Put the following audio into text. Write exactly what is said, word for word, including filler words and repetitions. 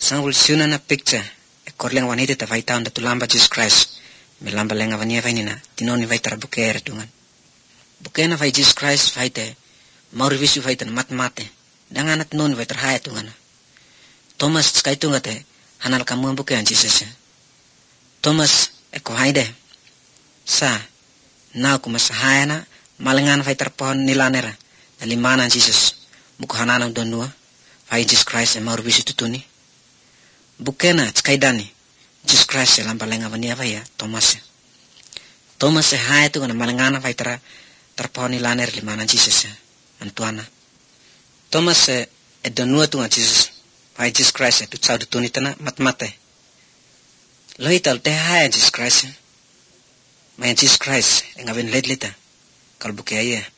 Sangul siuna na picture e korleng wanita ta vai taunda tulamba Jesus Christ. Me lamba lenga vania vai nina tinoni vai tara bukere tungan. Bukena vai Jesus Christ vai te mauri visu vai tan mat mate. Dangana tinoni vai terhaya tungan. Thomas skai tunga te hanal kamu bukean Jesus. Thomas e ko haide. Sa na ku masahayana malengan vai terpon nilanera dalimana Jesus. Buku hanana donua vai Jesus Christ e mauri visu tutuni. Bukena tskaidani Jesus Christ lamba lenga vania vai ya Thomas. Thomas e hai tu kana malengana vai tera terponi laner limana Jesus antuana. Thomas e e donua tu Jesus vai Jesus Christ e tu tsau tutuni tana matmate. Loital te hai Jesus Christ. Mai Jesus Christ e ngavin ledlita kal buke aye.